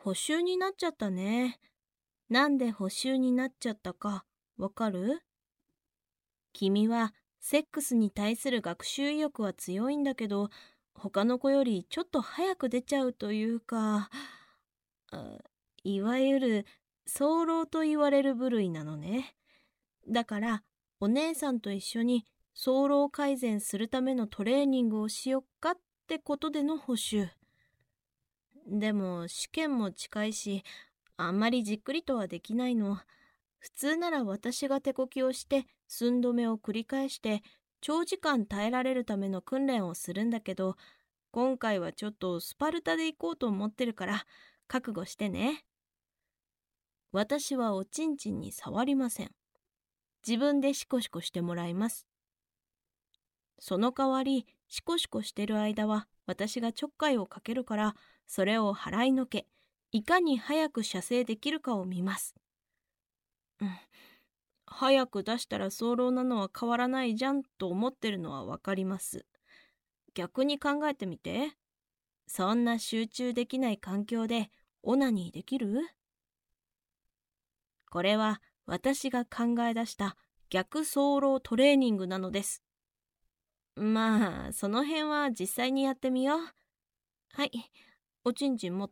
補習になっちゃったね。なんで補習になっちゃったかわかる？君はセックスに対する学習意欲は強いんだけど、他の子よりちょっと早く出ちゃうというか、あいわゆる早漏と言われる部類なのね。だからお姉さんと一緒に早漏改善するためのトレーニングをしよっかってことでの補習。でも試験も近いし、あんまりじっくりとはできないの。普通なら私が手こきをして寸止めを繰り返して長時間耐えられるための訓練をするんだけど、今回はちょっとスパルタで行こうと思ってるから覚悟してね。私はおちんちんに触りません。自分でシコシコしてもらいます。その代わりシコシコしてる間は私がちょっかいをかけるから、それを払いのけ、いかに早く射精できるかを見ます。早く出したら早漏なのは変わらないじゃんと思ってるのはわかります。逆に考えてみて。そんな集中できない環境でオナニーできる？これは私が考え出した逆早漏トレーニングなのです。まあ、その辺は実際にやってみよう。はい、おちんちん持って。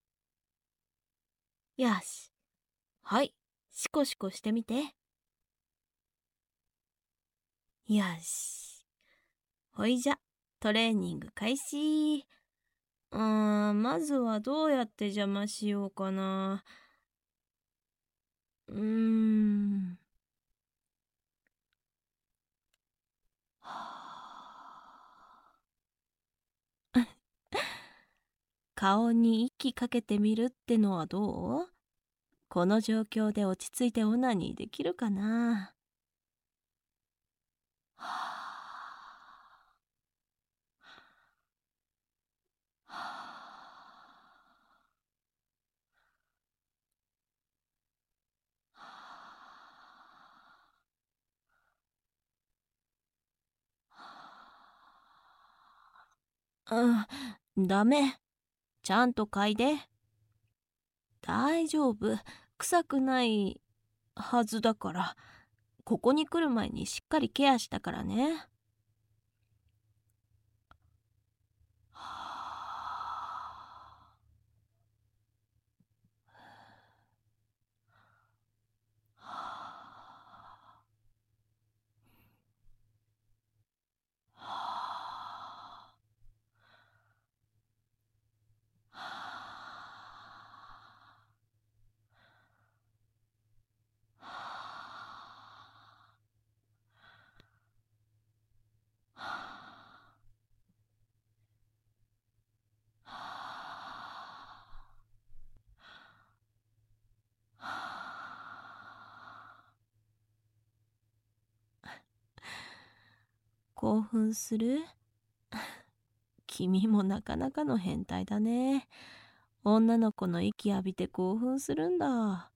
よし。はい、シコシコしてみて。よし。ほいじゃ、トレーニング開始。まずはどうやって邪魔しようかな。うーん。顔に息かけてみるってのはどう？この状況で落ち着いてオナニーできるかな。ダメ。ちゃんと嗅いで。大丈夫。臭くないはずだから。ここに来る前にしっかりケアしたからね。興奮する？君もなかなかの変態だね。女の子の息浴びて興奮するんだ。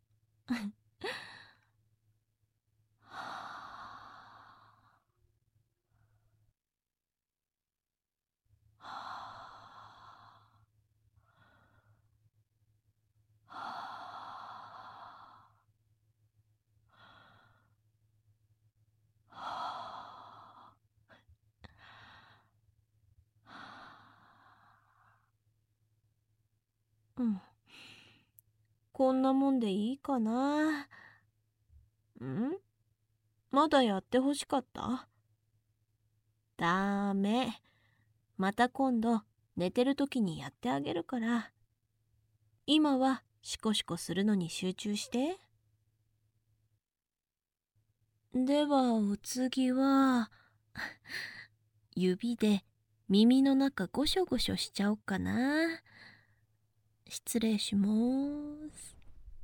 こんなもんでいいかな。まだやってほしかった？ダメ。また今度寝てる時にやってあげるから。今はシコシコするのに集中して。ではお次は指で耳の中ゴショゴショしちゃおっかな。失礼します。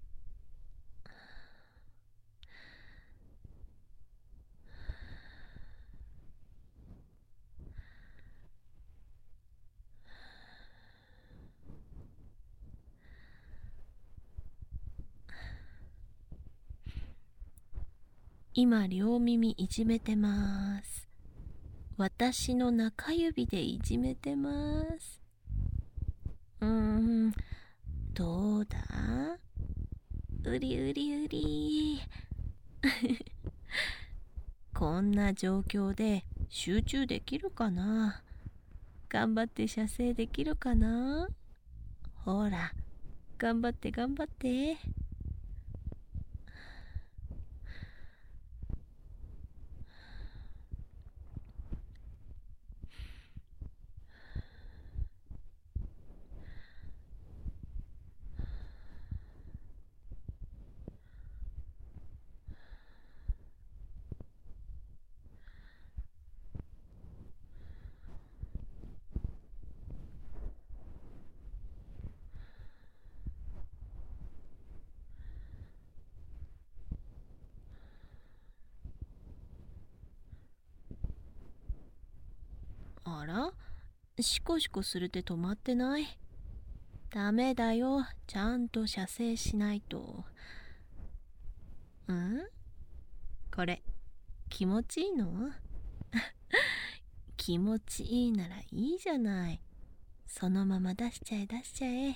今両耳いじめてます。私の中指でいじめてます。どうりうりうり。こんな状況で集中できるかな。頑張って射精できるかな。ほら、頑張って頑張って。あら、シコシコするって止まってない？ダメだよ、ちゃんと射精しないと。これ気持ちいいの？気持ちいいならいいじゃない。そのまま出しちゃえ出しちゃえ。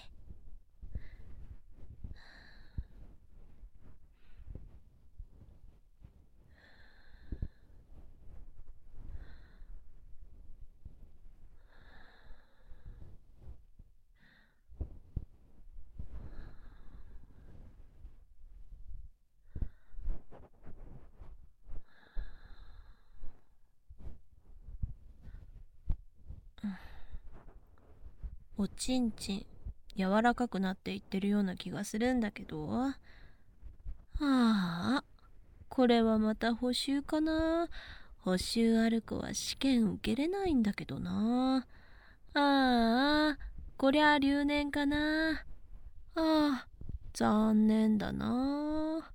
おちんちん柔らかくなっていってるような気がするんだけど。これはまた補習かな。補習ある子は試験受けれないんだけどな。こりゃ留年かな。残念だな。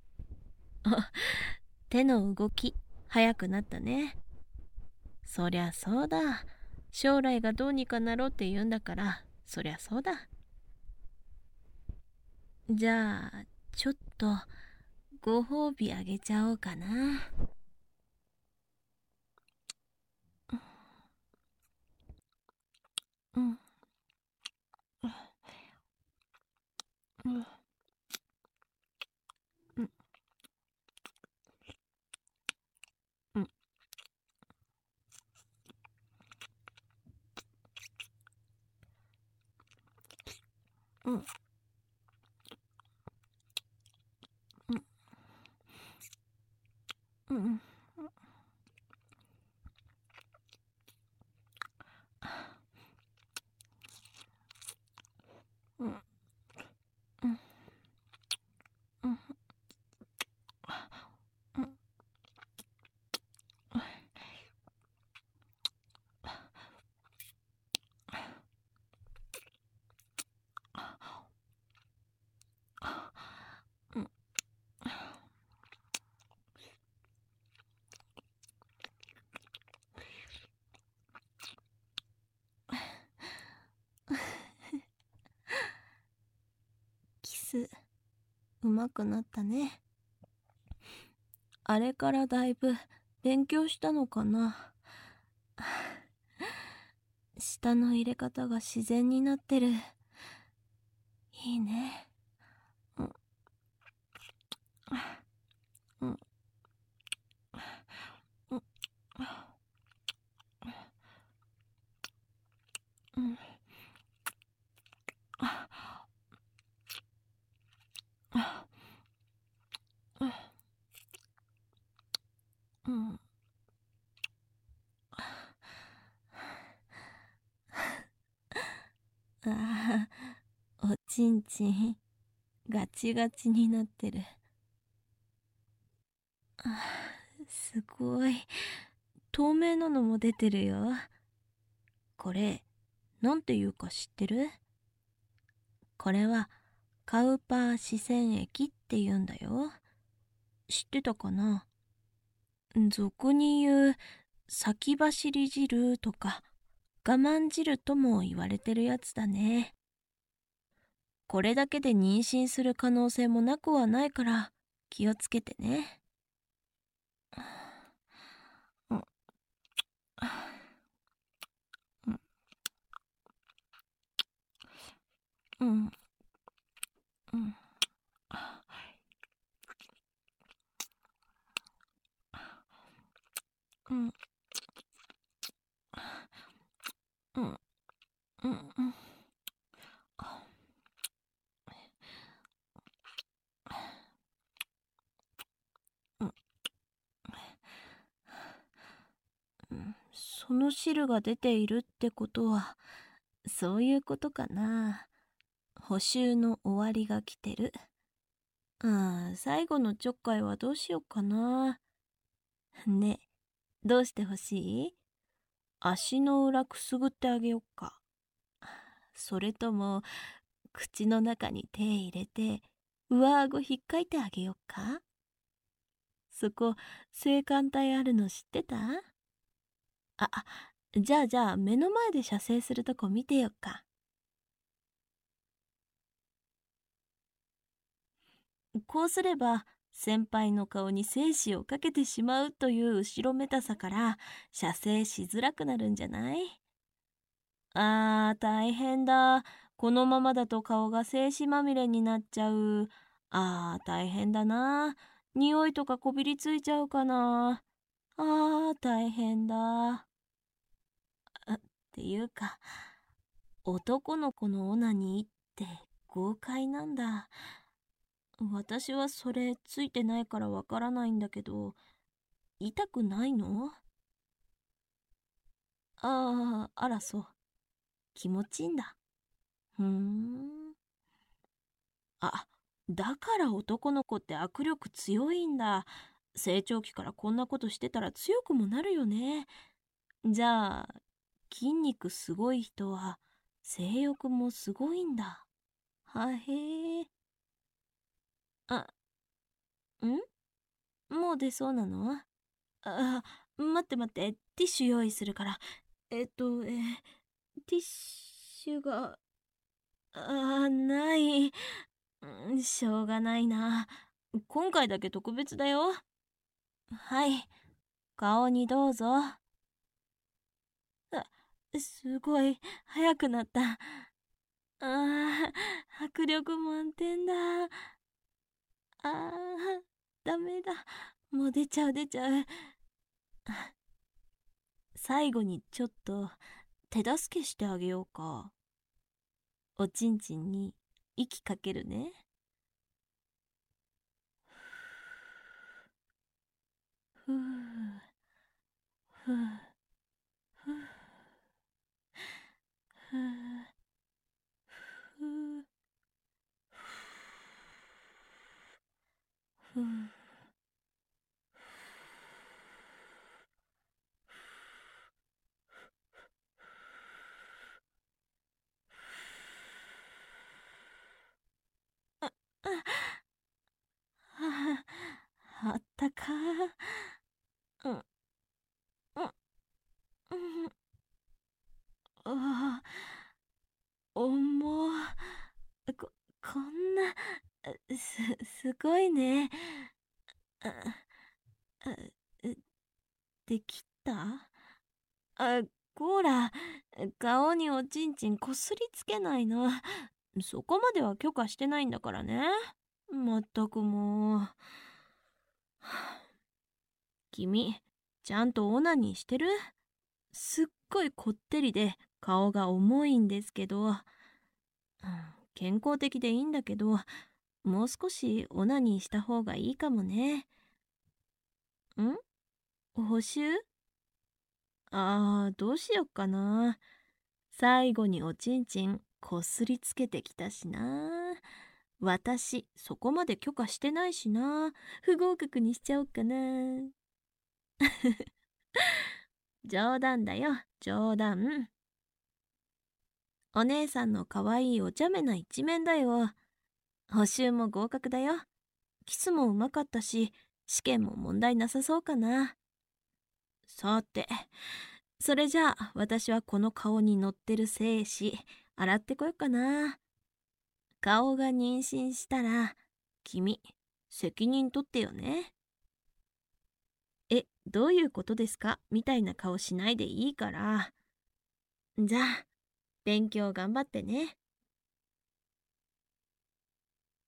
手の動き早くなったね。そりゃそうだ。将来がどうにかなろうって言うんだから、そりゃそうだ。じゃあちょっとご褒美あげちゃおうかな。うんうんうんうんうんうんうんうんうんうんうんキスうまくなったね。あれからだいぶ勉強したのかな。舌の入れ方が自然になってる。いいね。うんうんうんうんうんあおちんちんガチガチになってる。すごい透明なのも出てるよ。これなんていうか知ってる？これはカウパー視線液って言うんだよ。知ってたかな？俗に言う先走り汁とか我慢汁とも言われてるやつだね。これだけで妊娠する可能性もなくはないから気をつけてね。うんうんうんうんうん、うん、うん、うん。その汁が出ているってことは、そういうことかな。補習の終わりが来てる。最後のちょっかいはどうしよっかな。ね、どうしてほしい？足の裏くすぐってあげよっか。それとも、口の中に手入れて、上顎ひっかいてあげよっか。そこ、性感帯あるの知ってた？あ、じゃあ、目の前で射精するとこ見てよっか。こうすれば、先輩の顔に精子をかけてしまうという後ろめたさから、射精しづらくなるんじゃない？大変だ。このままだと顔が精子まみれになっちゃう。大変だな。匂いとかこびりついちゃうかな。大変だ。っていうか、男の子のオナニーって豪快なんだ。私はそれついてないからわからないんだけど、痛くないの？あらそう。気持ちいいんだ。ふーん。あ、だから男の子って握力強いんだ。成長期からこんなことしてたら強くもなるよね。じゃあ、筋肉すごい人は性欲もすごいんだ。へえ。あ、もう出そうなの？待って待って、ティッシュ用意するから。ティッシュが、ない。しょうがないな。今回だけ特別だよ。はい、顔にどうぞ。すごい、早くなった。迫力満点だ。ダメだ。もう出ちゃう。最後にちょっと手助けしてあげようか。おちんちんに息かけるね。ふうふうふうふうふうふう。あったか。うん、うん、うん。あ重。こ、こんな、すごいね。あ、あできた？あ、こーら、顔におちんちんこすりつけないの。そこまでは許可してないんだからね。まったくもう。君、ちゃんとオナニーしてる？すっごいこってりで顔が重いんですけど、健康的でいいんだけど、もう少しオナニーした方がいいかもね。補修？どうしよっかな。最後におちんちんこすりつけてきたしな。私、そこまで許可してないしな。不合格にしちゃおうかな。冗談だよ、冗談。お姉さんの可愛いお茶目な一面だよ。補習も合格だよ。キスもうまかったし、試験も問題なさそうかな。さて、それじゃあ私はこの顔に乗ってる精子、洗ってこようかな。顔が妊娠したら、君、責任取ってよね。どういうことですかみたいな顔しないでいいから。じゃあ、勉強頑張ってね。